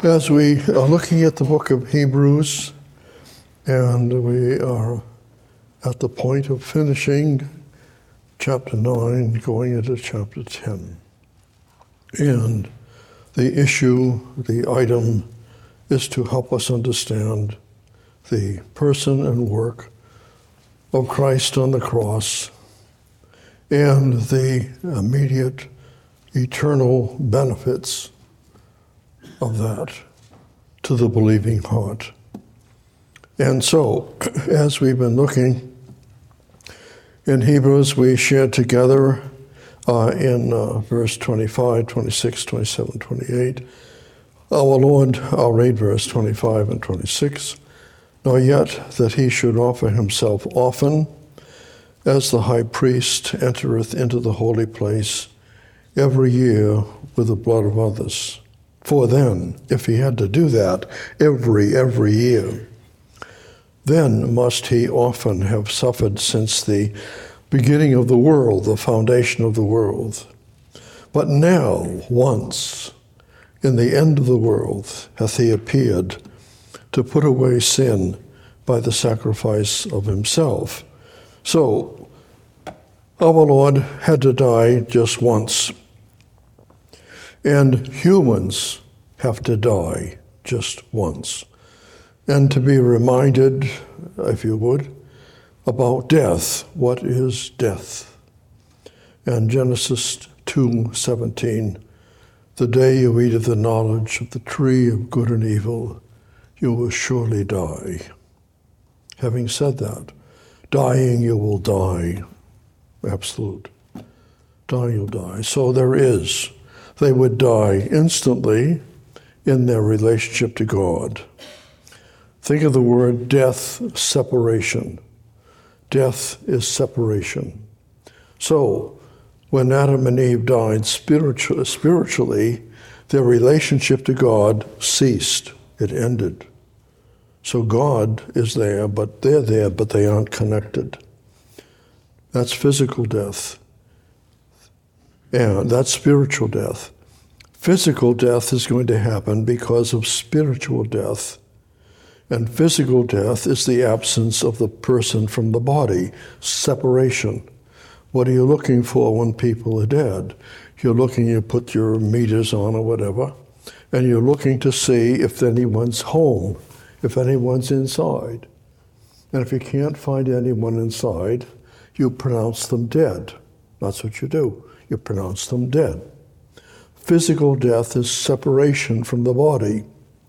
As we are looking at the book of Hebrews, and we are at the point of finishing chapter 9, going into chapter 10. And the issue, the item, is to help us understand the person and work of Christ on the cross and the immediate eternal benefits of that to the believing heart. And so, as we've been looking in Hebrews, we shared together in verse 25, 26, 27, 28. Our Lord, I'll read verse 25 and 26. Nor yet that he should offer himself often, as the high priest entereth into the holy place every year with the blood of others. For then, if he had to do that every year, then must he often have suffered since the beginning of the world, the foundation of the world. But now, once, in the end of the world, hath he appeared to put away sin by the sacrifice of himself. So, our Lord had to die just once. And humans have to die just once. And to be reminded, if you would, about death. What is death? And Genesis 2:17, the day you eat of the knowledge of the tree of good and evil, you will surely die. Having said that, dying you will die. Absolute. Dying you'll die. So they would die instantly in their relationship to God. Think of the word death, separation. Death is separation. So, when Adam and Eve died spiritually, their relationship to God ceased. It ended. So God is there, but they're there, but they aren't connected. That's physical death. And that's spiritual death. Physical death is going to happen because of spiritual death. And physical death is the absence of the person from the body, separation. What are you looking for when people are dead? You put your meters on or whatever, and you're looking to see if anyone's home, if anyone's inside. And if you can't find anyone inside, you pronounce them dead. That's what you do. You pronounce them dead. Physical death is separation from the body.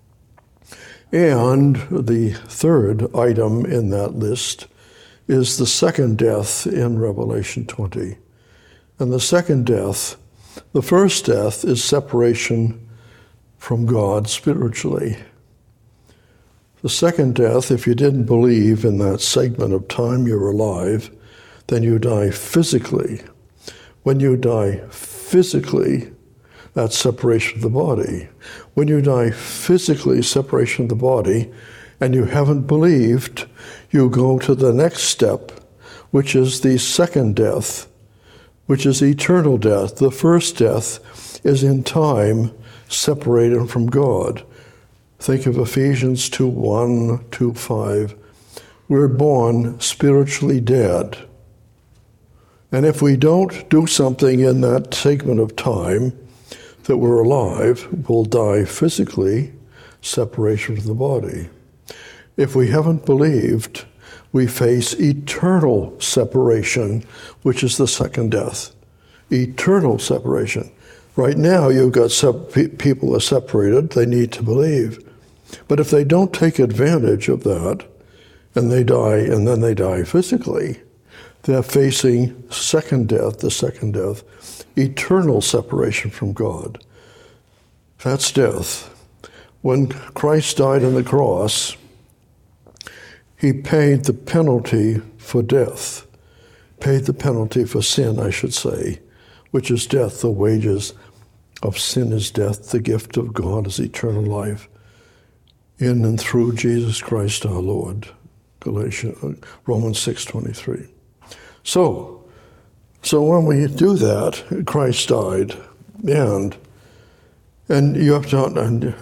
And the third item in that list is the second death in Revelation 20. And the second death, the first death is separation from God spiritually. The second death, if you didn't believe in that segment of time you're alive, then you die physically. When you die physically, that's separation of the body. When you die physically, separation of the body, and you haven't believed, you go to the next step, which is the second death, which is eternal death. The first death is in time separated from God. Think of Ephesians 2:1, 2:5. We're born spiritually dead. And if we don't do something in that segment of time that we're alive, we'll die physically, separation from the body. If we haven't believed, we face eternal separation, which is the second death. Eternal separation. Right now, you've got people are separated, they need to believe. But if they don't take advantage of that, and they die, and then they die physically, they're facing second death, the second death, eternal separation from God. That's death. When Christ died on the cross, he paid the penalty for death, paid the penalty for sin, I should say, which is death. The wages of sin is death. The gift of God is eternal life in and through Jesus Christ our Lord. Romans 6:23. So when we do that, Christ died, and you have to, and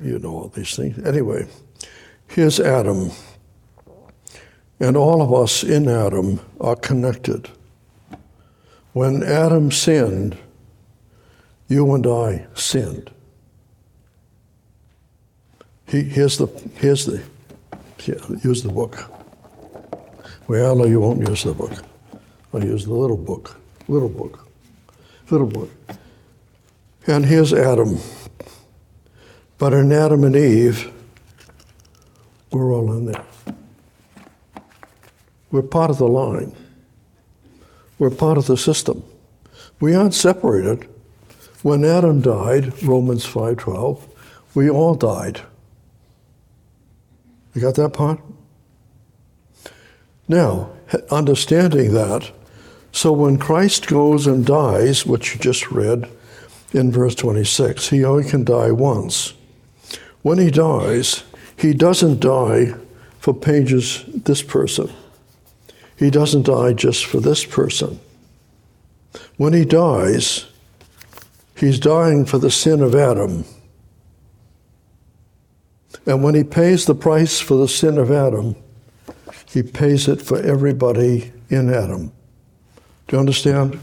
you know all these things. Anyway, here's Adam. And all of us in Adam are connected. When Adam sinned, you and I sinned. Use the book. Well, no, you won't use the book. I'll use the little book. And here's Adam. But in Adam and Eve, we're all in there. We're part of the line. We're part of the system. We aren't separated. When Adam died, Romans 5:12, we all died. You got that part? Now, understanding that, so when Christ goes and dies, which you just read in verse 26, he only can die once. When he dies, he doesn't die for pages this person. He doesn't die just for this person. When he dies, he's dying for the sin of Adam. And when he pays the price for the sin of Adam, he pays it for everybody in Adam. Do you understand?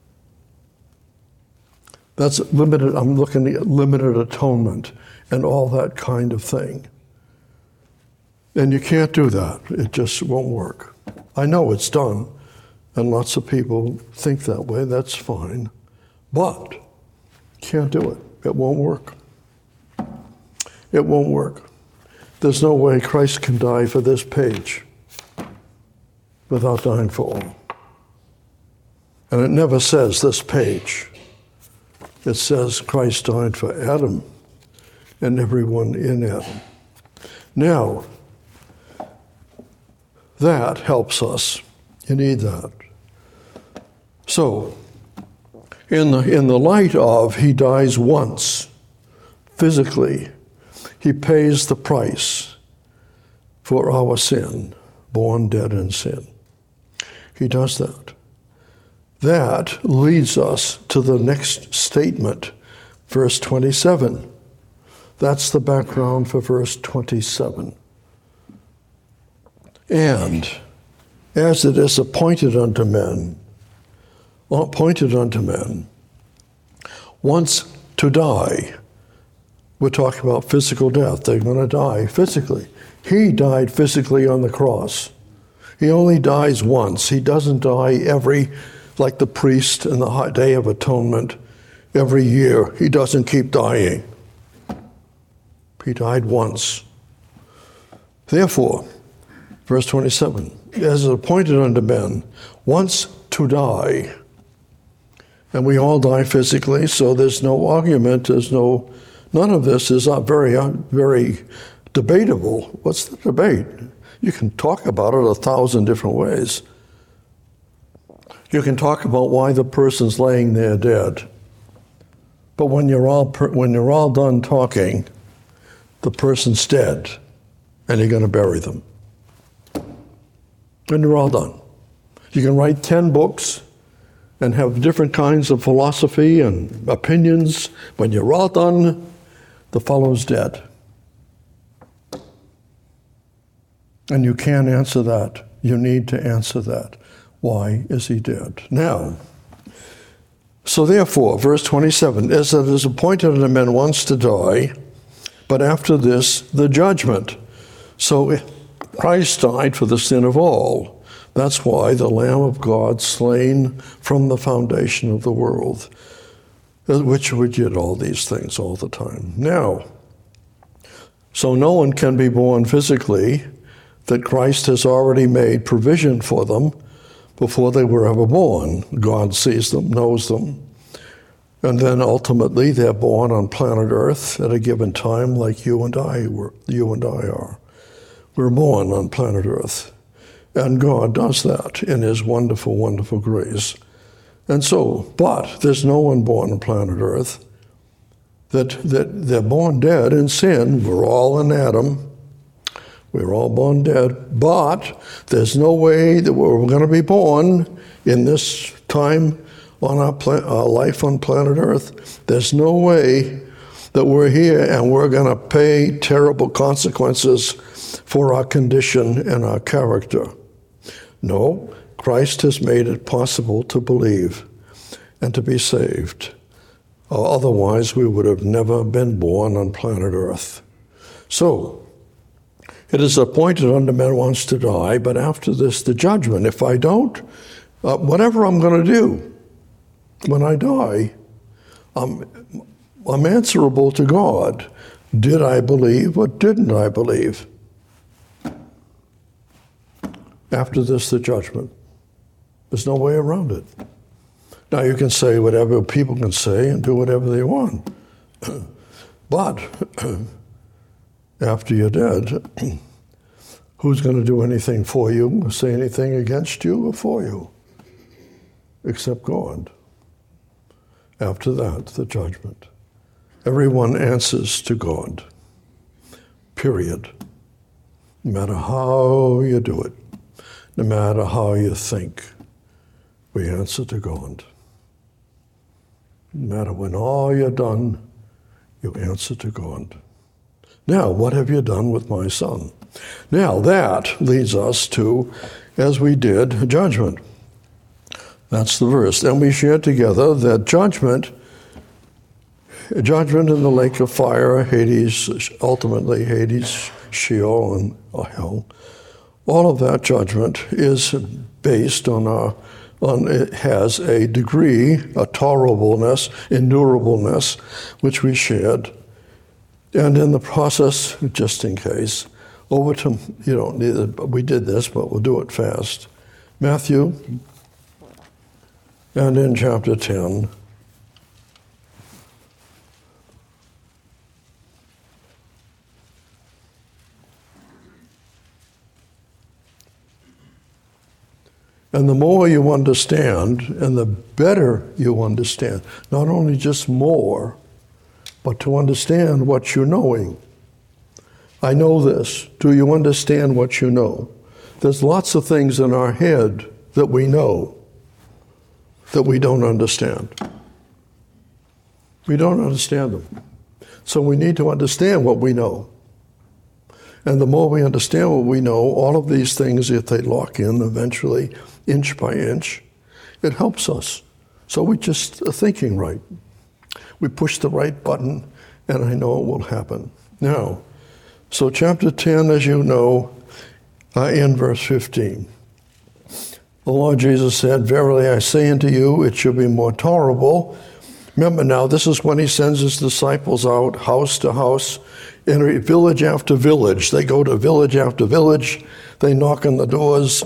That's limited. I'm looking at limited atonement and all that kind of thing. And you can't do that. It just won't work. I know it's done, and lots of people think that way. That's fine. But can't do it. It won't work. It won't work. There's no way Christ can die for this page without dying for all. And it never says this page. It says Christ died for Adam and everyone in Adam. Now, that helps us. You need that. So, in the light of he dies once, physically, he pays the price for our sin, born dead in sin. He does that. That leads us to the next statement, verse 27. That's the background for verse 27. And as it is appointed unto men, once to die. We're talking about physical death. They're going to die physically. He died physically on the cross. He only dies once. He doesn't die like the priest in the Day of Atonement, every year. He doesn't keep dying. He died once. Therefore, verse 27, as is appointed unto men, once to die. And we all die physically, so there's no argument, none of this is very debatable. What's the debate? You can talk about it 1,000 different ways. You can talk about why the person's laying there dead. But when you're all done talking, the person's dead, and you're going to bury them. And you're all done. You can write 10 books and have different kinds of philosophy and opinions. When you're all done, the fellow's dead. And you can't answer that. You need to answer that. Why is he dead? Now, so therefore, verse 27, as it is appointed unto men once to die, but after this, the judgment. So Christ died for the sin of all. That's why the Lamb of God slain from the foundation of the world, which we did all these things all the time. Now, so no one can be born physically, that Christ has already made provision for them before they were ever born. God sees them, knows them. And then ultimately they're born on planet Earth at a given time like you and I are. We're born on planet Earth. And God does that in his wonderful, wonderful grace. And so, but there's no one born on planet Earth that they're born dead in sin. We're all in Adam. We're all born dead. But there's no way that we're going to be born in this time on our life on planet Earth. There's no way that we're here and we're going to pay terrible consequences for our condition and our character. No, Christ has made it possible to believe and to be saved. Otherwise, we would have never been born on planet Earth. So, it is appointed unto men once to die, but after this, the judgment. If I don't, whatever I'm going to do when I die, I'm answerable to God. Did I believe or didn't I believe? After this, the judgment. There's no way around it. Now, you can say whatever people can say and do whatever they want. But after you're dead, who's going to do anything for you or say anything against you or for you? Except God. After that, the judgment. Everyone answers to God. Period. No matter how you do it, no matter how you think, we answer to God. No matter when all you're done, you answer to God. Now, what have you done with my son? Now, that leads us to, as we did, judgment. That's the verse. And we share together that judgment in the lake of fire, Hades, ultimately Hades, Sheol, and hell. All of that judgment is based on it has a degree, a tolerableness, endurableness, which we shared. And in the process, just in case, over to, we did this, but we'll do it fast. Matthew, and in chapter 10, and the more you understand, and the better you understand, not only just more, but to understand what you're knowing. I know this. Do you understand what you know? There's lots of things in our head that we know that we don't understand. We don't understand them. So we need to understand what we know. And the more we understand what we know, all of these things, if they lock in eventually, inch by inch, it helps us. So we just are thinking right. We push the right button, and I know it will happen. Now, so chapter 10, as you know, in verse 15, the Lord Jesus said, "Verily I say unto you, it shall be more tolerable." Remember now, this is when he sends his disciples out house to house, in village after village. They go to village after village. They knock on the doors.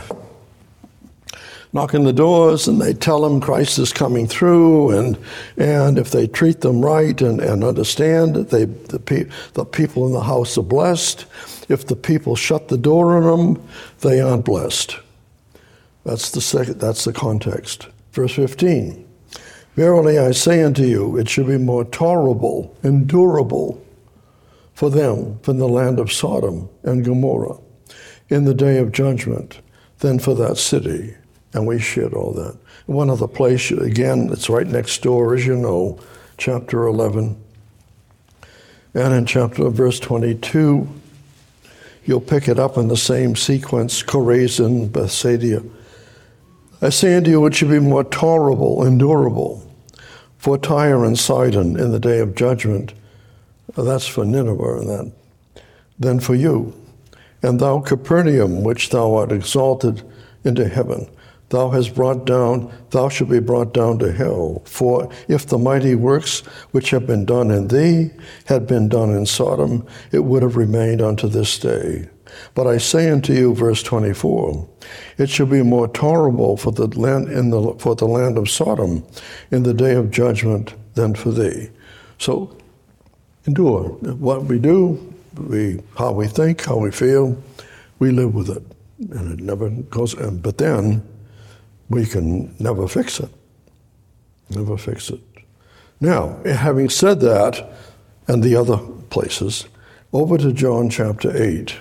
And they tell them Christ is coming through, and if they treat them right and understand that the people in the house are blessed. If the people shut the door on them, they aren't blessed. That's the context. Verse 15, "Verily I say unto you, it should be more tolerable, endurable for them from the land of Sodom and Gomorrah in the day of judgment than for that city." And we shared all that. One other place, again, it's right next door, as you know, chapter 11. And in verse 22, you'll pick it up in the same sequence, Chorazin, Bethsaida. "I say unto you, it should be more tolerable, endurable, for Tyre and Sidon in the day of judgment," that's for Nineveh, and that, "than for you. And thou, Capernaum, which thou art exalted into heaven, thou shalt be brought down to hell. For if the mighty works which have been done in thee had been done in Sodom, it would have remained unto this day. But I say unto you," verse 24, "it shall be more tolerable for the land of Sodom in the day of judgment than for thee." So endure. What we do, how we think, how we feel, we live with it. And it never goes, but then we can never fix it. Never fix it. Now, having said that, and the other places, over to John chapter 8.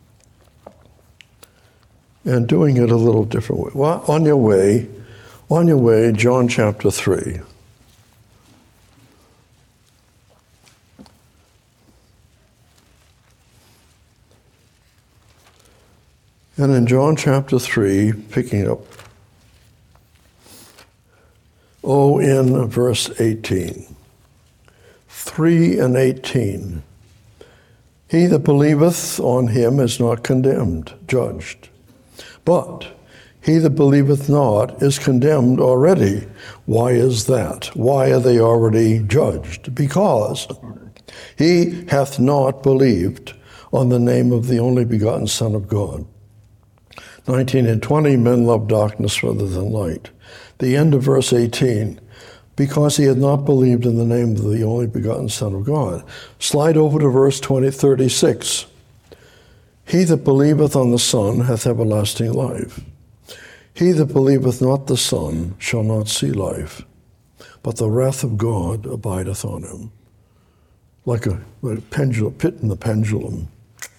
And doing it a little different way. Well, on your way, John chapter 3. And in John chapter 3, picking up, in verse 18. 3 and 18. He that believeth on him is not condemned, judged. But he that believeth not is condemned already. Why is that? Why are they already judged? Because he hath not believed on the name of the only begotten Son of God. 19 and 20, men love darkness rather than light. The end of verse 18, because he had not believed in the name of the only begotten Son of God. Slide over to verse 36. He that believeth on the Son hath everlasting life. He that believeth not the Son shall not see life, but the wrath of God abideth on him. Like a pendulum, pit in the pendulum,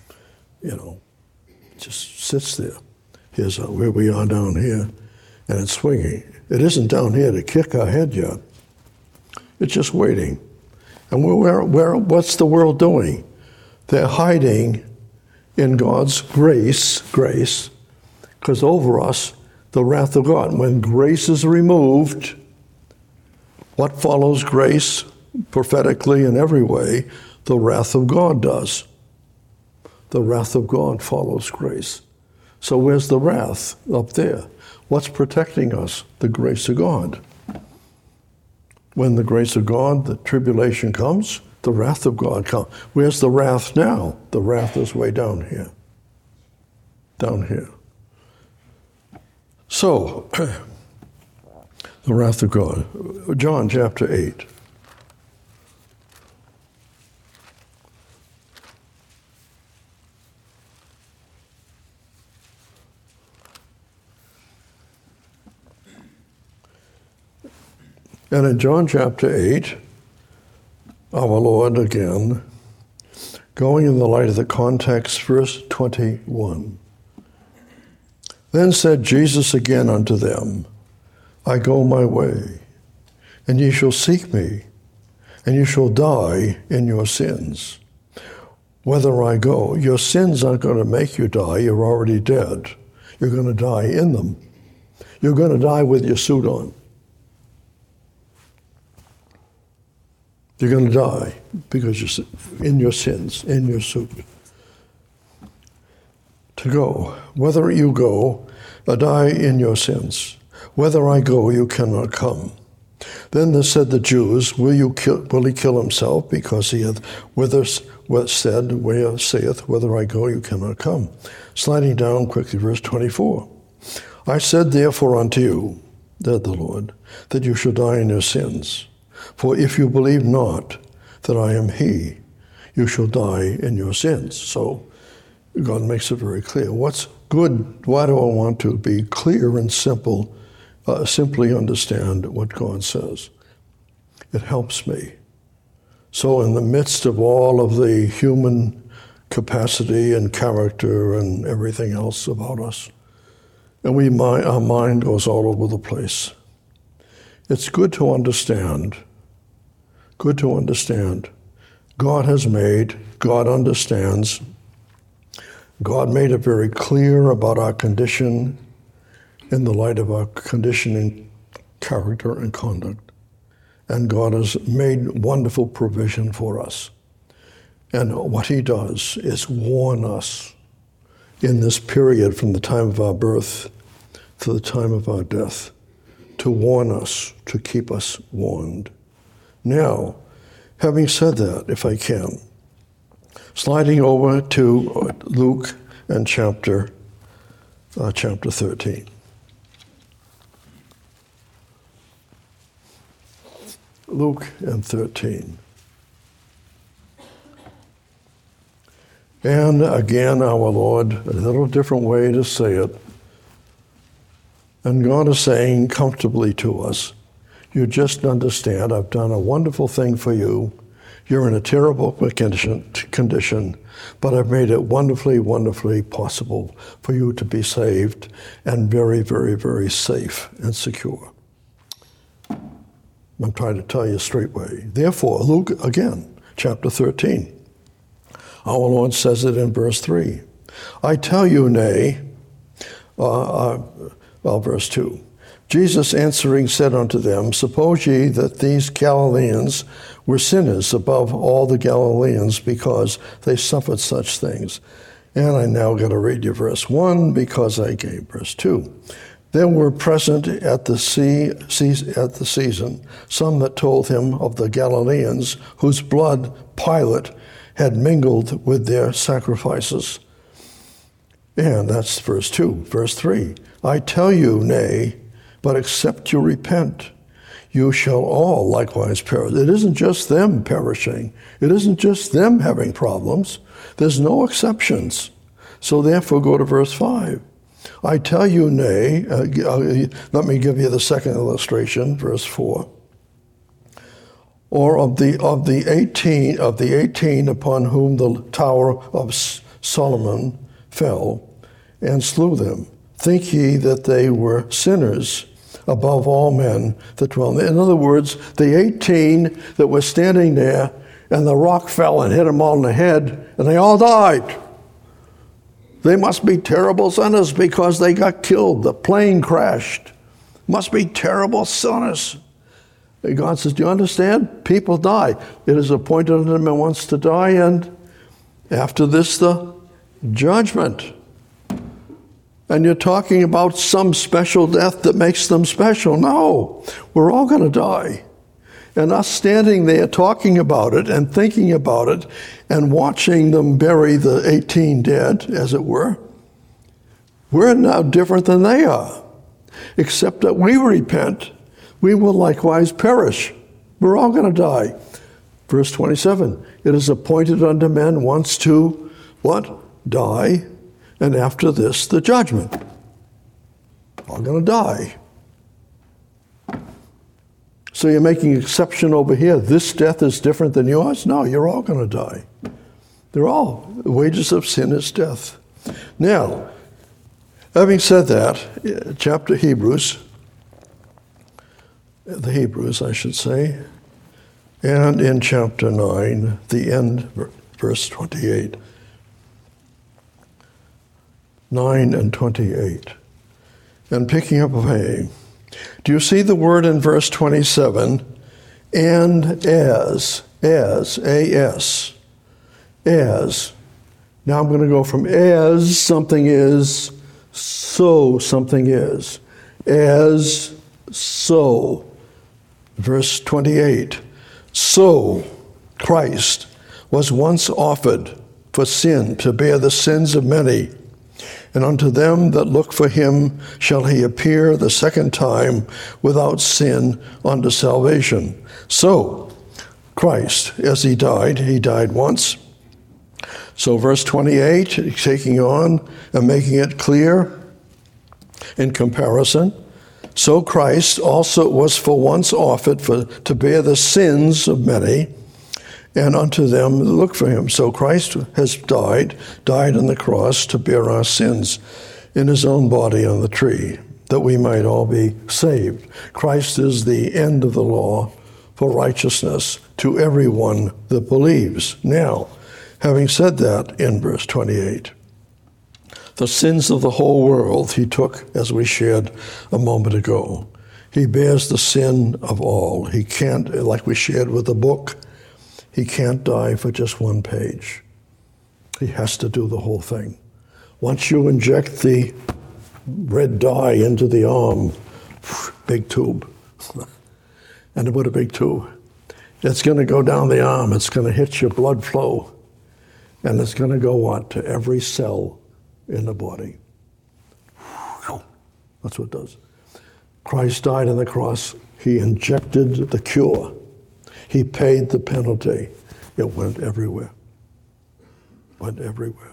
just sits there. Here's where we are down here, and it's swinging. It isn't down here to kick our head yet. It's just waiting. And what's the world doing? They're hiding in God's grace, because over us, the wrath of God. When grace is removed, what follows grace prophetically in every way? The wrath of God does. The wrath of God follows grace. So where's the wrath? Up there. What's protecting us? The grace of God. When the grace of God, the tribulation comes, the wrath of God comes. Where's the wrath now? The wrath is way down here. Down here. So, the wrath of God. John chapter 8. And in John chapter 8, our Lord again, going in the light of the context, verse 21. Then said Jesus again unto them, I go my way, and ye shall seek me, and you shall die in your sins. Whither I go, your sins aren't going to make you die. You're already dead. You're going to die in them. You're going to die with your suit on. You're going to die because you're in your sins, in your suit. To go, whether you go, or die in your sins. Whether I go, you cannot come. Then they said the Jews, will he kill himself? Because he hath said, where saith, whether I go, you cannot come. Sliding down quickly, verse 24. I said therefore unto you, said the Lord, that you shall die in your sins. For if you believe not that I am he, you shall die in your sins. So God makes it very clear. What's good? Why do I want to be clear and simple? Simply understand what God says. It helps me. So in the midst of all of the human capacity and character and everything else about us, and our mind goes all over the place, it's good to understand. Good to understand. God has made, God understands. God made it very clear about our condition in the light of our condition in character and conduct. And God has made wonderful provision for us. And what he does is warn us in this period from the time of our birth to the time of our death, to warn us, to keep us warned. Now, having said that, if I can, sliding over to Luke and chapter 13. Luke and 13. And again, our Lord, a little different way to say it. And God is saying comfortably to us, you just understand, I've done a wonderful thing for you. You're in a terrible condition, but I've made it wonderfully, wonderfully possible for you to be saved and very, very, very safe and secure. I'm trying to tell you straightway. Therefore, Luke, again, chapter 13. Our Lord says it in verse 3. I tell you, nay, Verse 2. Jesus answering said unto them, Suppose ye that these Galileans were sinners above all the Galileans because they suffered such things? And I now got to read you verse 1 because I gave verse 2. There were present at the season some that told him of the Galileans whose blood Pilate had mingled with their sacrifices. And that's verse 2. Verse 3. I tell you, nay, but except you repent, you shall all likewise perish. It isn't just them perishing. It isn't just them having problems. There's no exceptions. So therefore, go to verse 5. I tell you, nay, let me give you the second illustration, verse 4. Or of the 18 upon whom the tower of Solomon fell and slew them, think ye that they were sinners above all men that dwell there? In other words, the 18 that were standing there, and the rock fell and hit them all in the head, and they all died. They must be terrible sinners because they got killed. The plane crashed. Must be terrible sinners. And God says, do you understand? People die. It is appointed unto them that wants to die, and after this, the judgment. And you're talking about some special death that makes them special. No, we're all going to die. And us standing there talking about it and thinking about it and watching them bury the 18 dead, as it were, we're now different than they are. Except that we repent, we will likewise perish. We're all going to die. Verse 27, it is appointed unto men once to, what? Die. And after this, the judgment. All going to die. So you're making an exception over here. This death is different than yours? No, you're all going to die. They're all. The wages of sin is death. Now, having said that, chapter Hebrews, the Hebrews, I should say, and in chapter 9, the end, verse 28. 9 and 28. And picking up away, do you see the word in verse 27? And as, A-S, as. Now I'm going to go from as something is, so something is. As, so. Verse 28. So Christ was once offered for sin to bear the sins of many, and unto them that look for him shall he appear the second time without sin unto salvation. So, Christ, as he died once. So verse 28, taking on and making it clear in comparison. So Christ also was for once offered to bear the sins of many, and unto them that look for him. So Christ has died on the cross to bear our sins in his own body on the tree, that we might all be saved. Christ is the end of the law for righteousness to everyone that believes. Now, having said that, in verse 28, the sins of the whole world he took, as we shared a moment ago. He bears the sin of all. He can't, like we shared with the book, he can't die for just one page. He has to do the whole thing. Once you inject the red dye into the arm, big tube, and what a big tube. It's going to go down the arm. It's going to hit your blood flow. And it's going to go what? To every cell in the body. That's what it does. Christ died on the cross. He injected the cure. He paid the penalty. It went everywhere. Went everywhere.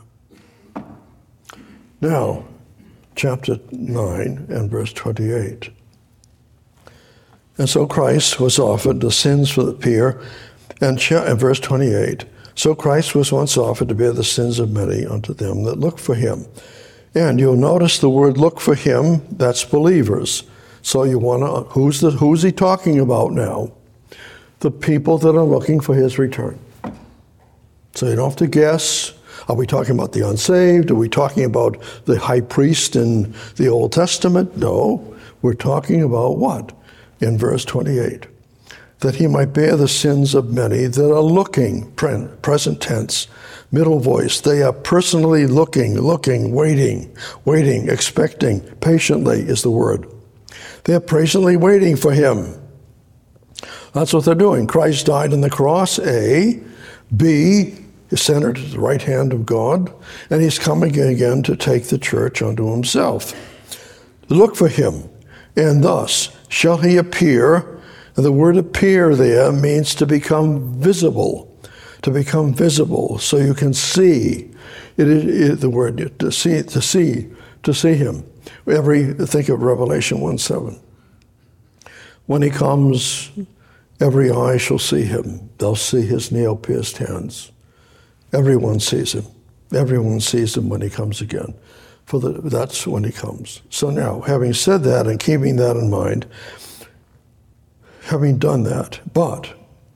Now, chapter 9 and verse 28. And so Christ was offered the sins for the peer. And verse 28. So Christ was once offered to bear the sins of many unto them that look for him. And you'll notice the word look for him, that's believers. So you want to, who's he talking about now? The people that are looking for his return. So you don't have to guess. Are we talking about the unsaved? Are we talking about the high priest in the Old Testament? No, we're talking about what? In verse 28, that he might bear the sins of many that are looking, present tense, middle voice. They are personally looking, waiting, expecting, patiently is the word. They're patiently waiting for him. That's what they're doing. Christ died on the cross, A. B, is centered at the right hand of God, and he's coming again to take the church unto himself. Look for him, and thus shall he appear. And the word appear there means to become visible, so you can see. The word to see him. Think of Revelation 1:7. When he comes, every eye shall see him. They'll see his nail-pierced hands. Everyone sees him. Everyone sees him when he comes again. That's when he comes. So now, having said that and keeping that in mind, having done that, but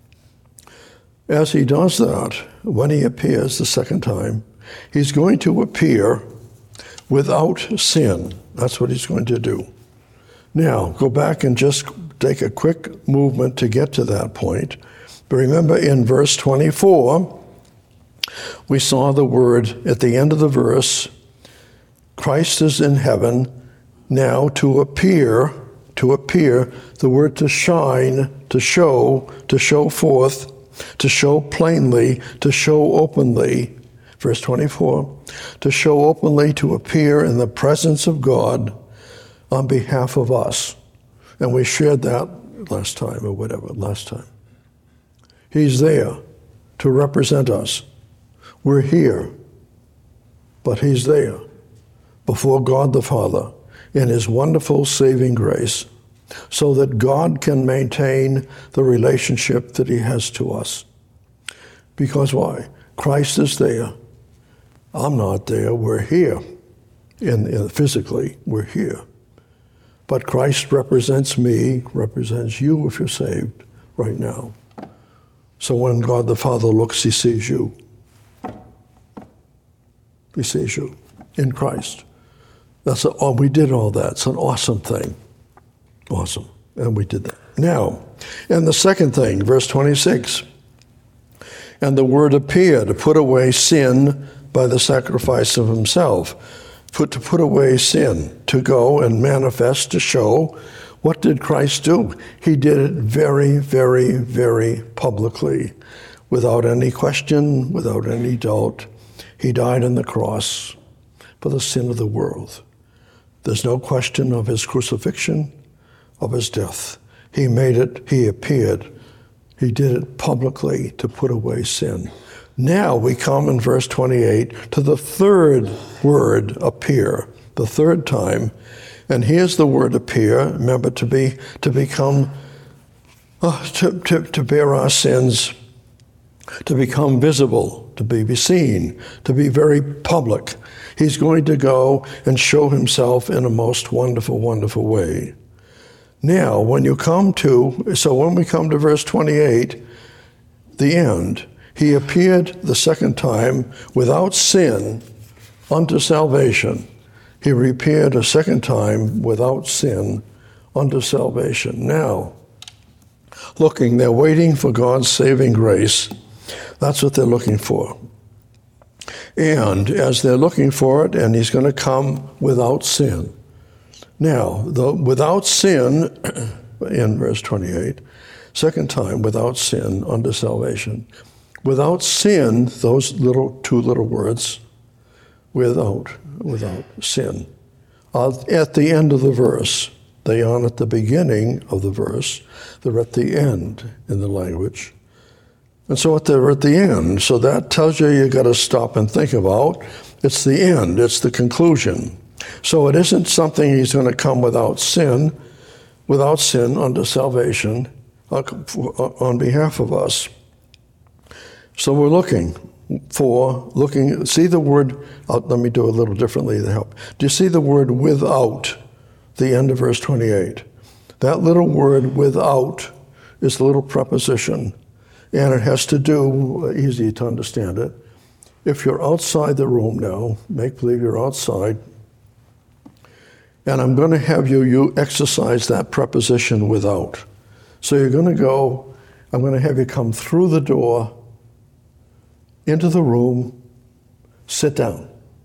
as he does that, when he appears the second time, he's going to appear without sin. That's what he's going to do. Now, go back and just take a quick movement to get to that point. But remember in verse 24, we saw the word at the end of the verse, Christ is in heaven now to appear, the word to shine, to show forth, to show plainly, to show openly. Verse 24, to show openly, to appear in the presence of God on behalf of us. And we shared that last time. He's there to represent us. We're here, but he's there before God the Father in his wonderful saving grace so that God can maintain the relationship that he has to us. Because why? Christ is there. I'm not there. We're here. Physically, we're here. But Christ represents me, represents you if you're saved right now. So when God the Father looks, he sees you. He sees you in Christ. We did all that. It's an awesome thing. Awesome. And we did that. Now, and the second thing, verse 26. And the word appear, to put away sin by the sacrifice of himself. To put away sin, to go and manifest, to show. What did Christ do? He did it very, very, very publicly, without any question, without any doubt. He died on the cross for the sin of the world. There's no question of his crucifixion, of his death. He made it, he appeared. He did it publicly to put away sin. Now we come in verse 28 to the third word, appear, the third time. And here's the word appear, remember, to bear our sins, to become visible, to be seen, to be very public. He's going to go and show himself in a most wonderful, wonderful way. Now, when we come to verse 28, the end, he appeared the second time without sin unto salvation. He reappeared a second time without sin unto salvation. Now, they're waiting for God's saving grace. That's what they're looking for. And as they're looking for it, and he's going to come without sin. Now, without sin, in verse 28, second time, without sin unto salvation. Without sin, those two little words, without sin. At the end of the verse, they aren't at the beginning of the verse, they're at the end in the language. And so they're at the end, so that tells you got to stop and think about. It's the end, it's the conclusion. So it isn't something he's going to come without sin unto salvation on behalf of us. So we're looking, see the word, let me do it a little differently to help. Do you see the word without, the end of verse 28? That little word without is a little preposition, and it has to do, easy to understand it, if you're outside the room now, make believe you're outside, and I'm going to have you exercise that preposition without. So you're going to go, I'm going to have you come through the door, into the room, sit down.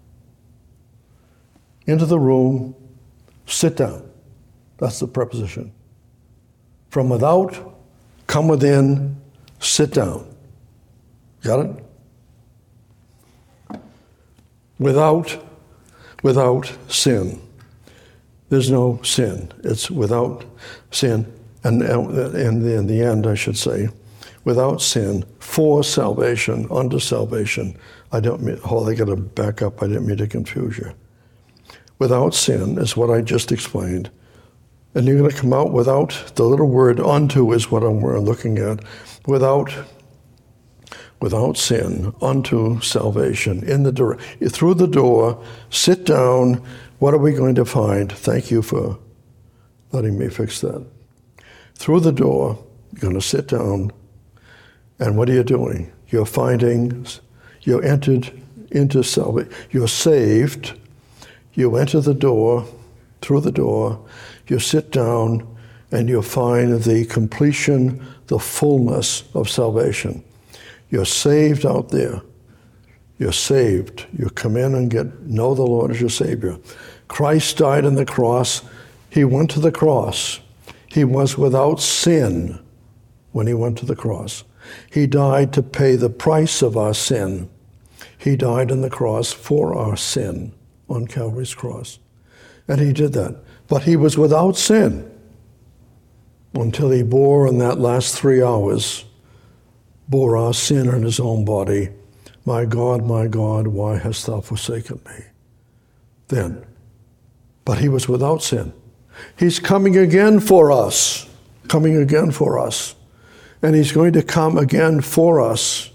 Into the room, sit down. That's the preposition. From without, come within, sit down. Got it? Without sin. There's no sin. It's without sin. And in the end, I should say, without sin, for salvation, unto salvation. I got to back up. I didn't mean to confuse you. Without sin is what I just explained. And you're going to come out without, the little word unto is what we're looking at. Without sin, unto salvation. Through the door, sit down. What are we going to find? Thank you for letting me fix that. Through the door, you're going to sit down. And what are you doing? You're entered into salvation. You're saved. You enter the door, through the door, you sit down, and you find the completion, the fullness of salvation. You're saved out there. You're saved. You come in and know the Lord as your Savior. Christ died on the cross. He went to the cross. He was without sin when he went to the cross. He died to pay the price of our sin. He died on the cross for our sin on Calvary's cross. And he did that. But he was without sin until he bore in that last 3 hours, bore our sin in his own body. My God, why hast thou forsaken me? Then. But he was without sin. He's coming again for us. And he's going to come again for us.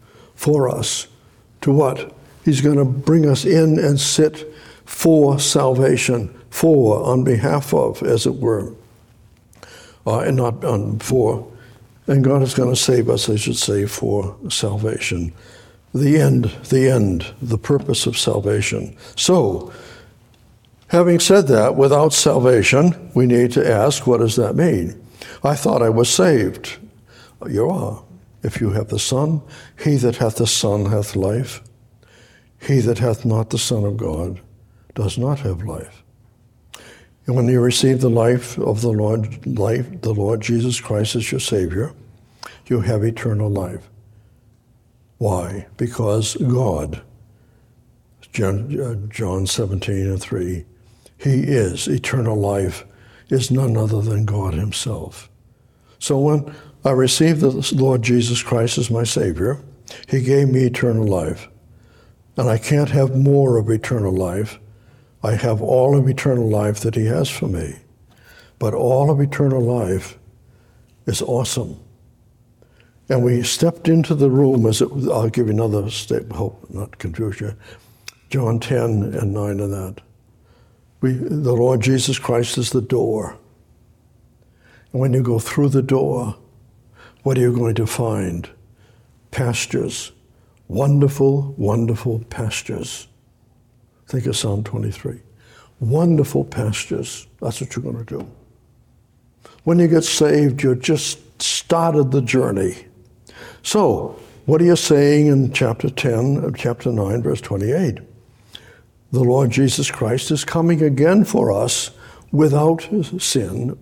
To what? He's going to bring us in and sit for salvation, on behalf of, as it were, and not for. And God is going to save us, I should say, for salvation. The end, the purpose of salvation. So, having said that, without salvation, we need to ask, what does that mean? I thought I was saved. You are. If you have the Son, he that hath the Son hath life. He that hath not the Son of God does not have life. And when you receive the life of the Lord Jesus Christ as your Savior, you have eternal life. Why? Because God, John 17:3, he is eternal life, is none other than God himself. So when I received the Lord Jesus Christ as my Savior, he gave me eternal life. And I can't have more of eternal life. I have all of eternal life that he has for me. But all of eternal life is awesome. And we stepped into the room I'll give you another step, hope not confuse you. John 10:9 and that. The Lord Jesus Christ is the door. And when you go through the door, what are you going to find? Pastures. Wonderful, wonderful pastures. Think of Psalm 23. Wonderful pastures. That's what you're going to do. When you get saved, you just started the journey. So, what are you saying in chapter 9, verse 28? The Lord Jesus Christ is coming again for us without sin,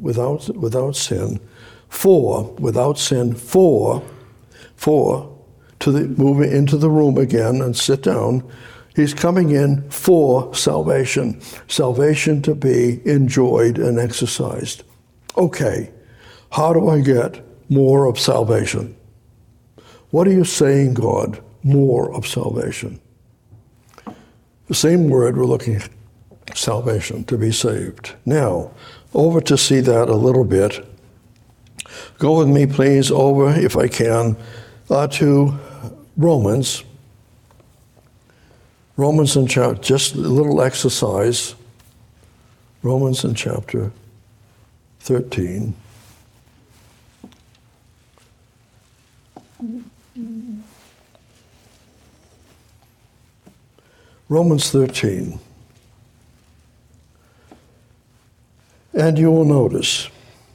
move into the room again and sit down. He's coming in for salvation to be enjoyed and exercised. Okay, how do I get more of salvation? What are you saying, God? More of salvation. The same word we're looking at, salvation, to be saved. Now, over to see that a little bit. Go with me, please, over, if I can, to Romans. Romans in chapter, just a little exercise. Romans in chapter 13. Romans 13. And you will notice,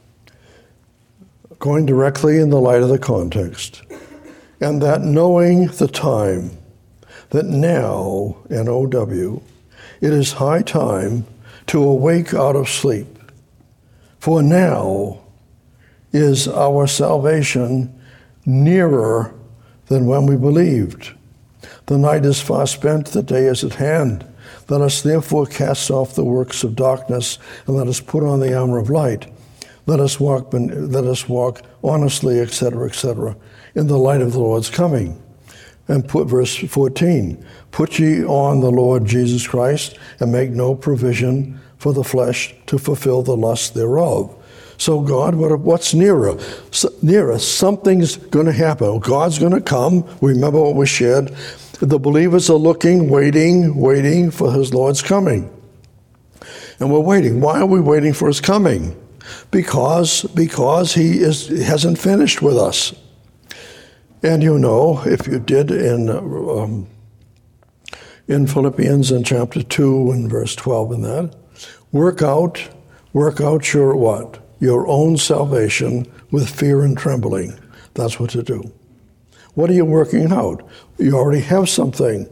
going directly in the light of the context, and that knowing the time, that now, N-O-W, it is high time to awake out of sleep. For now is our salvation nearer than when we believed. The night is far spent, the day is at hand. Let us therefore cast off the works of darkness, and let us put on the armor of light. Let us walk honestly, etc., in the light of the Lord's coming. And put verse 14, put ye on the Lord Jesus Christ, and make no provision for the flesh to fulfill the lust thereof. So God, what's nearer? Nearer, something's going to happen. God's going to come. Remember what we shared. The believers are looking, waiting for his Lord's coming. And we're waiting. Why are we waiting for his coming? Because he hasn't finished with us. And you know, if you did in Philippians in chapter 2 and verse 12 in that, work out your what? Your own salvation with fear and trembling. That's what to do. What are you working out? You already have something.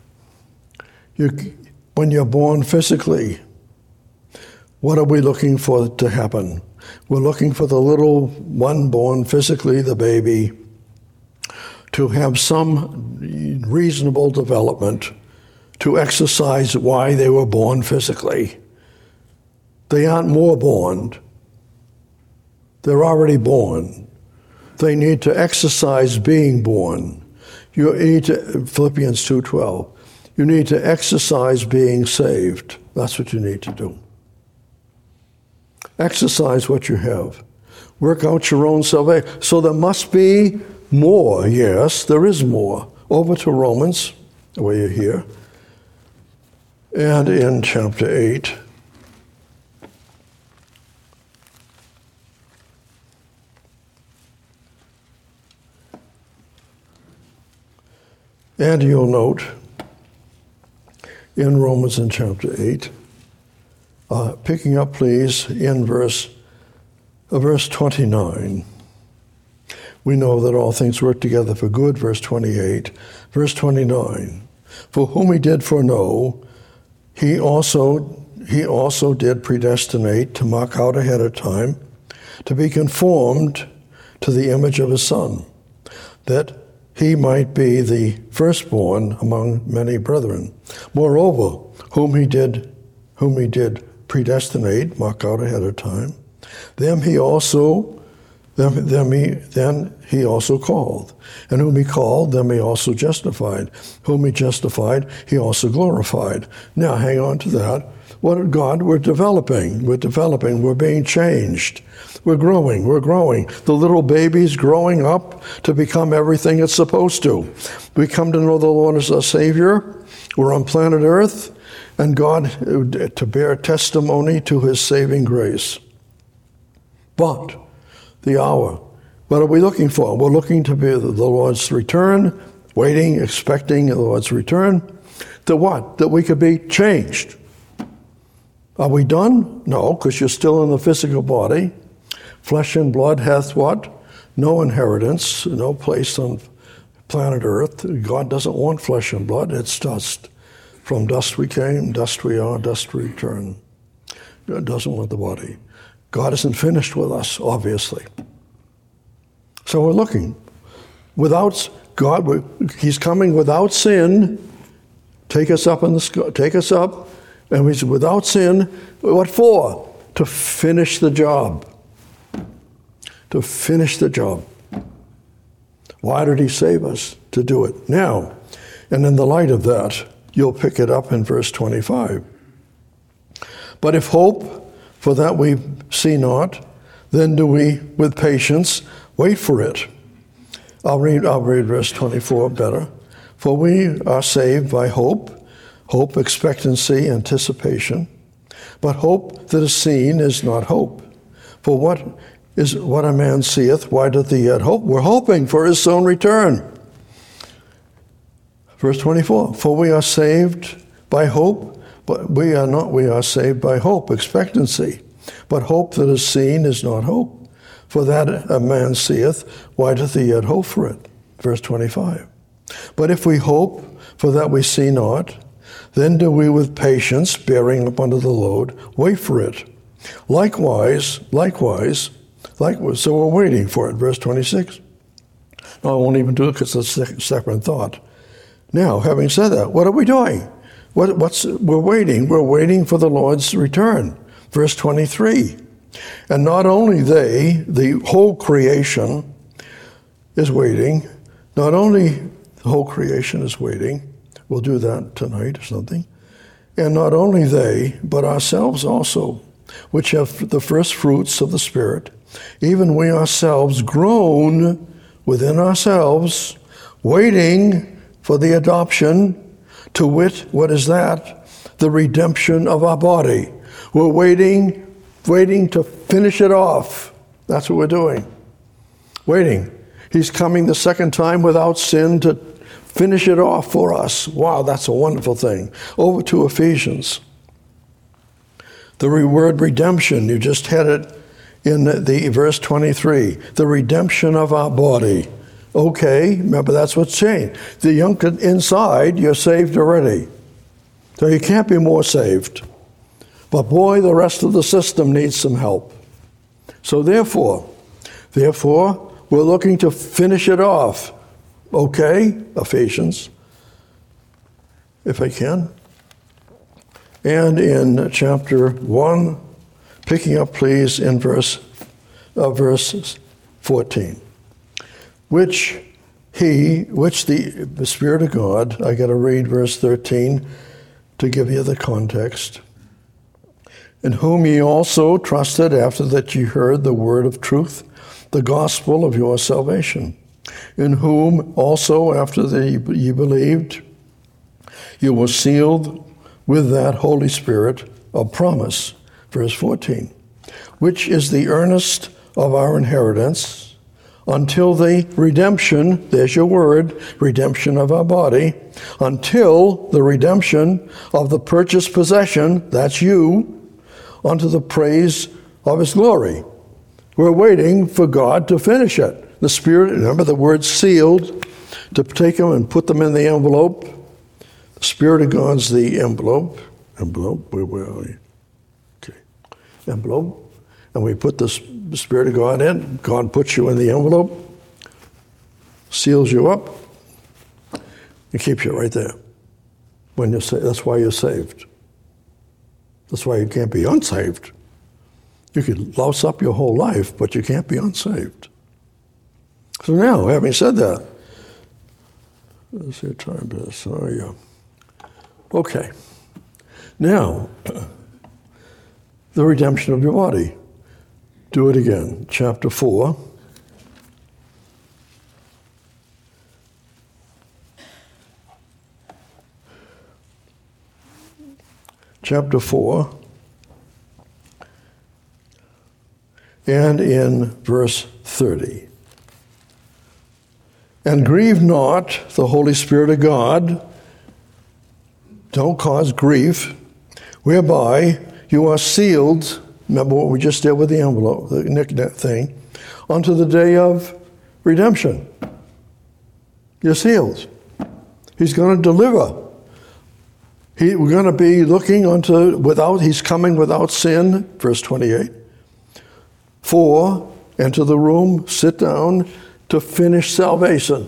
When you're born physically, what are we looking for to happen? We're looking for the little one born physically, the baby, to have some reasonable development, to exercise why they were born physically. They aren't more born. They're already born. They need to exercise being born. You need to, Philippians 2:12, you need to exercise being saved. That's what you need to do. Exercise what you have. Work out your own salvation. So there must be more. Yes, there is more. Over to Romans, where you're here. And in chapter 8, and you'll note in Romans in chapter 8, picking up please in verse 29. We know that all things work together for good, verse 28. Verse 29, for whom he did foreknow, he also did predestinate to mark out ahead of time, to be conformed to the image of his Son, that he might be the firstborn among many brethren. Moreover, whom he did predestinate, mark out ahead of time, then he also called. And whom he called, them he also justified. Whom he justified, he also glorified. Now hang on to that. What did God? We're developing, we're being changed. We're growing. The little baby's growing up to become everything it's supposed to. We come to know the Lord as our Savior. We're on planet Earth, and God to bear testimony to his saving grace. But the hour, what are we looking for? We're looking to be the Lord's return, waiting, expecting the Lord's return. To what? That we could be changed. Are we done? No, because you're still in the physical body. Flesh and blood hath what? No inheritance, no place on planet Earth. God doesn't want flesh and blood. It's dust. From dust we came, dust we are, dust we return. God doesn't want the body. God isn't finished with us, obviously. So we're looking. Without God, he's coming without sin. Take us up in the sky. Take us up. And he's without sin. What for? To finish the job. To finish the job. Why did he save us? To do it now. And in the light of that, you'll pick it up in verse 25. But if hope for that we see not, then do we with patience wait for it. I'll read verse 24 better. For we are saved by hope, expectancy, anticipation. But hope that is seen is not hope. For what a man seeth, why doth he yet hope? We're hoping for his own return. Verse 24, for we are saved by hope, but we are not. We are saved by hope, expectancy. But hope that is seen is not hope. For that a man seeth, why doth he yet hope for it? Verse 25. But if we hope for that we see not, then do we with patience, bearing up under the load, wait for it. Likewise, so we're waiting for it. Verse 26. No, I won't even do it because it's a second thought. Now, having said that, what are we doing? We're waiting. We're waiting for the Lord's return. Verse 23. And not only they, the whole creation is waiting. Not only the whole creation is waiting. We'll do that tonight or something. And not only they, but ourselves also, which have the first fruits of the Spirit, even we ourselves groan within ourselves, waiting for the adoption, to wit, what is that? The redemption of our body. We're waiting to finish it off. That's what we're doing. Waiting. He's coming the second time without sin to finish it off for us. Wow, that's a wonderful thing. Over to Ephesians. The word redemption, you just had it in the verse 23. The redemption of our body. Okay, remember that's what's changed. The young inside, you're saved already. So you can't be more saved. But boy, the rest of the system needs some help. So therefore, we're looking to finish it off. Okay, Ephesians, if I can. And in chapter 1, picking up please in verse 14. Which the Spirit of God, I got to read verse 13 to give you the context. In whom ye also trusted after that ye heard the word of truth, the gospel of your salvation. In whom also after that ye believed, you were sealed with that Holy Spirit of promise. Verse 14. Which is the earnest of our inheritance until the redemption, there's your word, redemption of our body, until the redemption of the purchased possession, that's you, unto the praise of his glory. We're waiting for God to finish it. The Spirit, remember the word sealed, to take them and put them in the envelope. The Spirit of God's the envelope. Where are we? Okay. Envelope. And we put the Spirit of God in. God puts you in the envelope, seals you up, and keeps you right there. When you're that's why you're saved. That's why you can't be unsaved. You could louse up your whole life, but you can't be unsaved. So now, having said that, let's see what time it is. Oh, yeah. Okay. Now, the redemption of your body. Do it again. Chapter 4. Chapter 4. And in verse 30. And grieve not the Holy Spirit of God. Don't cause grief, whereby you are sealed. Remember what we just did with the envelope, the knick-knack thing, unto the day of redemption. You're sealed. He's going to deliver. We're going to be looking he's coming without sin, verse 28. 4, enter the room, sit down to finish salvation.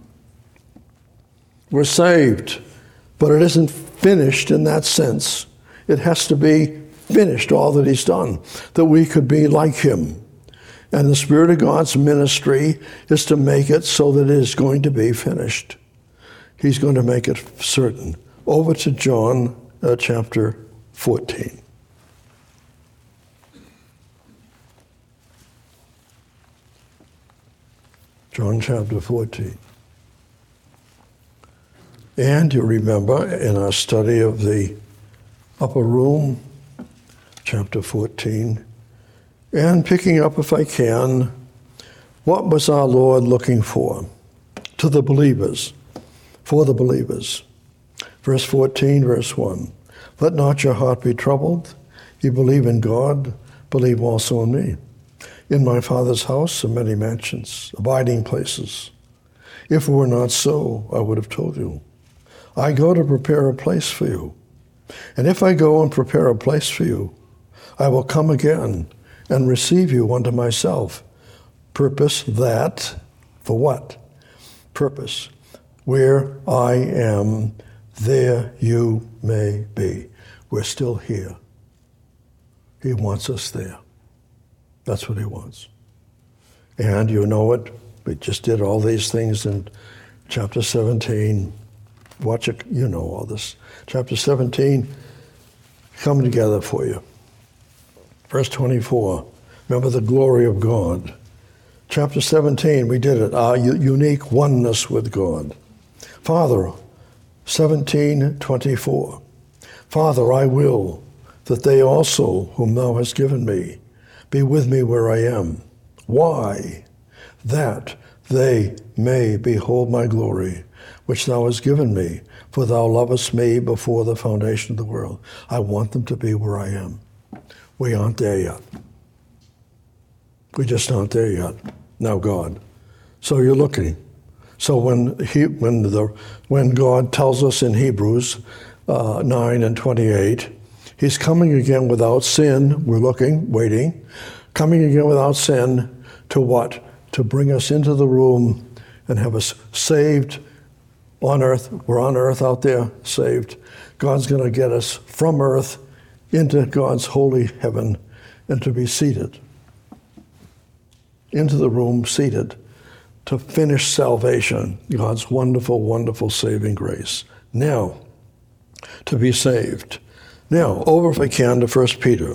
We're saved, but it isn't finished in that sense. It has to be finished, all that he's done, that we could be like him. And the Spirit of God's ministry is to make it so that it is going to be finished. He's going to make it certain. Over to John chapter 14. John chapter 14. And you remember in our study of the upper room, chapter 14, and picking up, if I can, what was our Lord looking for? To the believers, for the believers. Verse 14, verse 1. Let not your heart be troubled. You believe in God, believe also in me. In my Father's house are many mansions, abiding places. If it were not so, I would have told you. I go to prepare a place for you. And if I go and prepare a place for you, I will come again and receive you unto myself. Purpose that, for what? Purpose. Where I am, there you may be. We're still here. He wants us there. That's what he wants. And you know it. We just did all these things in chapter 17. Watch it. You know all this. Chapter 17, coming together for you. Verse 24, remember the glory of God. Chapter 17, we did it. Our unique oneness with God. Father, 17:24. Father, I will that they also, whom thou hast given me, be with me where I am. Why? That they may behold my glory, which thou hast given me, for thou lovest me before the foundation of the world. I want them to be where I am. We aren't there yet. We just aren't there yet. Now God. So you're looking. So when God tells us in Hebrews 9:28, he's coming again without sin. We're looking, waiting. Coming again without sin to what? To bring us into the room and have us saved on earth. We're on earth out there, saved. God's going to get us from earth into God's holy heaven and to be seated. Into the room, seated, to finish salvation, God's wonderful, wonderful saving grace. Now, to be saved. Now, over if I can to 1 Peter.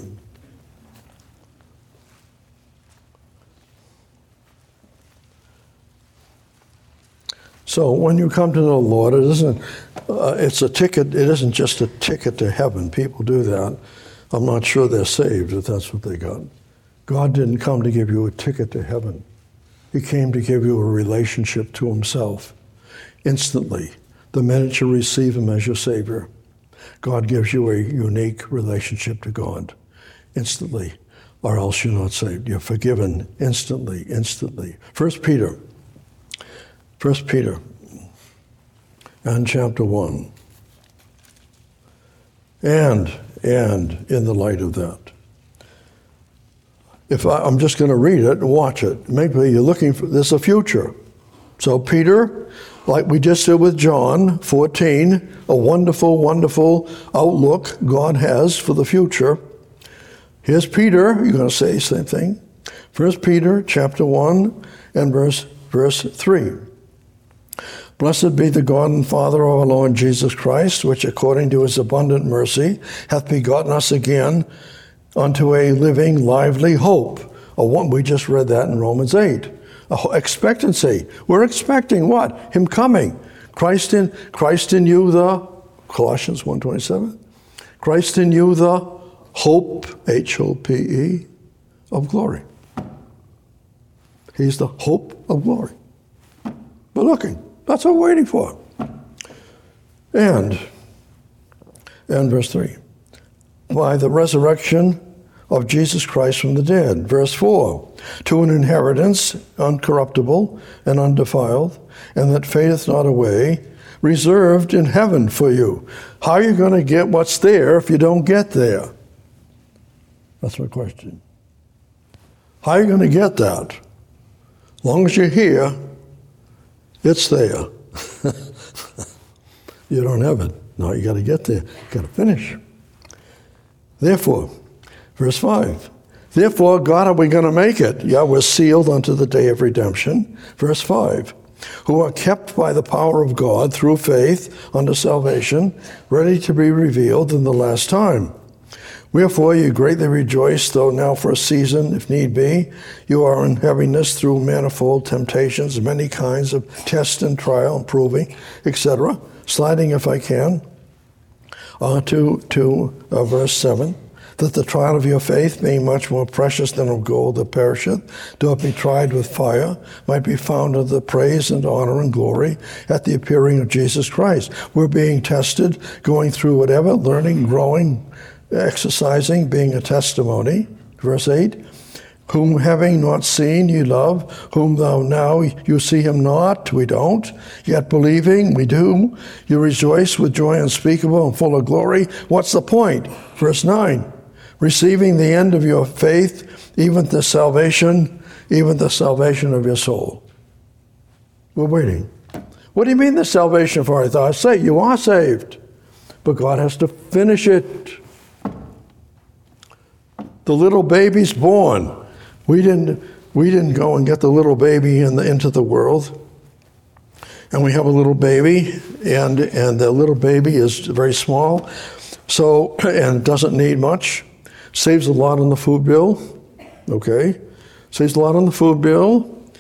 So when you come to know the Lord, it isn't. It's a ticket. It isn't just a ticket to heaven. People do that. I'm not sure they're saved if that's what they got. God didn't come to give you a ticket to heaven. He came to give you a relationship to himself. Instantly, the minute you receive him as your Savior, God gives you a unique relationship to God. Instantly, or else you're not saved. You're forgiven instantly, instantly. 1 Peter and chapter 1. And in the light of that. I'm just going to read it and watch it. Maybe you're looking for, there's a future. So Peter, like we just did with John 14, a wonderful, wonderful outlook God has for the future. Here's Peter, you're going to say the same thing. 1 Peter chapter 1 and verse 3. Blessed be the God and Father of our Lord Jesus Christ, which according to his abundant mercy hath begotten us again unto a living, lively hope. We just read that in Romans 8. Expectancy. We're expecting what? Him coming. Christ in you the, Colossians 1:27. Christ in you the hope, H-O-P-E, of glory. He's the hope of glory. We're looking. That's what we're waiting for. And verse 3. By the resurrection of Jesus Christ from the dead. Verse 4. To an inheritance uncorruptible and undefiled, and that fadeth not away, reserved in heaven for you. How are you going to get what's there if you don't get there? That's my question. How are you going to get that? As long as you're here, it's there. You don't have it. No, you got to get there. You got to finish. Therefore, verse 5. Therefore, God, are we going to make it? Yeah, we're sealed unto the day of redemption. Verse 5. Who are kept by the power of God through faith unto salvation, ready to be revealed in the last time. Wherefore you greatly rejoice, though now for a season, if need be, you are in heaviness through manifold temptations, many kinds of test and trial and proving, etc. Sliding, if I can, to verse 7. that the trial of your faith, being much more precious than of gold that perisheth, doth be tried with fire, might be found unto the praise and honor and glory at the appearing of Jesus Christ. We're being tested, going through whatever, learning, growing, exercising, being a testimony. Verse 8, whom having not seen ye love, whom thou now you see him not, we don't, yet believing, we do. You rejoice with joy unspeakable and full of glory. What's the point? Verse 9, receiving the end of your faith, even the salvation of your soul. We're waiting. What do you mean the salvation of our thoughts? Say, you are saved, but God has to finish it. The little baby's born. We didn't go and get the little baby into the world. And we have a little baby, and the little baby is very small, and doesn't need much. Saves a lot on the food bill. Okay? Saves a lot on the food bill.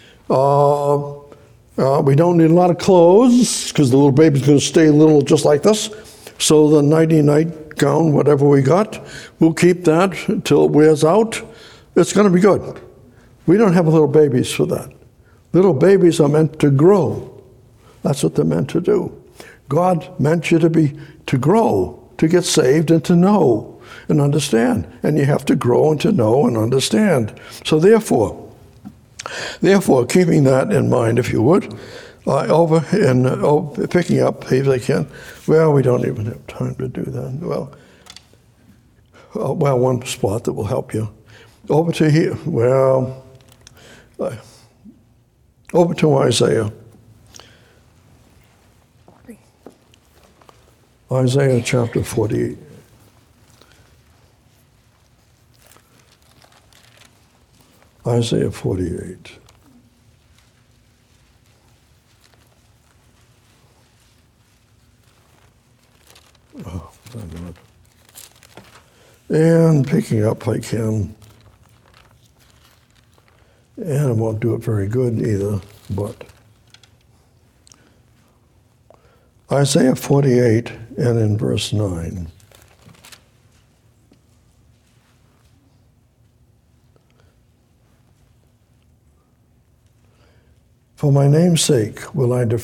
We don't need a lot of clothes, because the little baby's going to stay little just like this. So the nighty-night gown, whatever we got, we'll keep that until it wears out. It's going to be good. We don't have little babies for that. Little babies are meant to grow. That's what they're meant to do. God meant you to grow, to get saved and to know and understand. And you have to grow and to know and understand. So therefore, keeping that in mind, if you would, picking up, if I can, well, we don't even have time to do that. Well, one spot that will help you. Over to here, over to Isaiah. Isaiah chapter 48. Isaiah 48. Oh, thank God. And picking up, I can. And I won't do it very good either, but Isaiah 48 and in verse 9. For my name's sake will I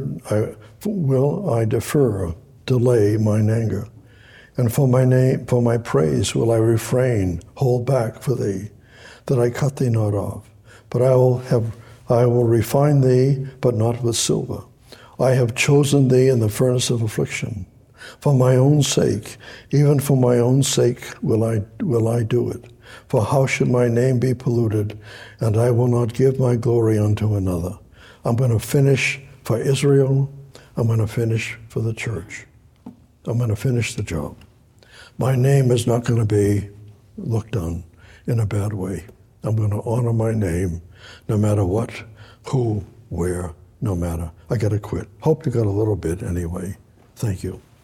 delay mine anger, and for my praise will I refrain, hold back for thee, that I cut thee not off. But I will refine thee, but not with silver. I have chosen thee in the furnace of affliction. For my own sake, even for my own sake will I do it. For how should my name be polluted? And I will not give my glory unto another. I'm going to finish for Israel. I'm going to finish for the church. I'm going to finish the job. My name is not going to be looked on in a bad way. I'm going to honor my name no matter what, who, where, no matter. I got to quit. Hope you got a little bit anyway. Thank you.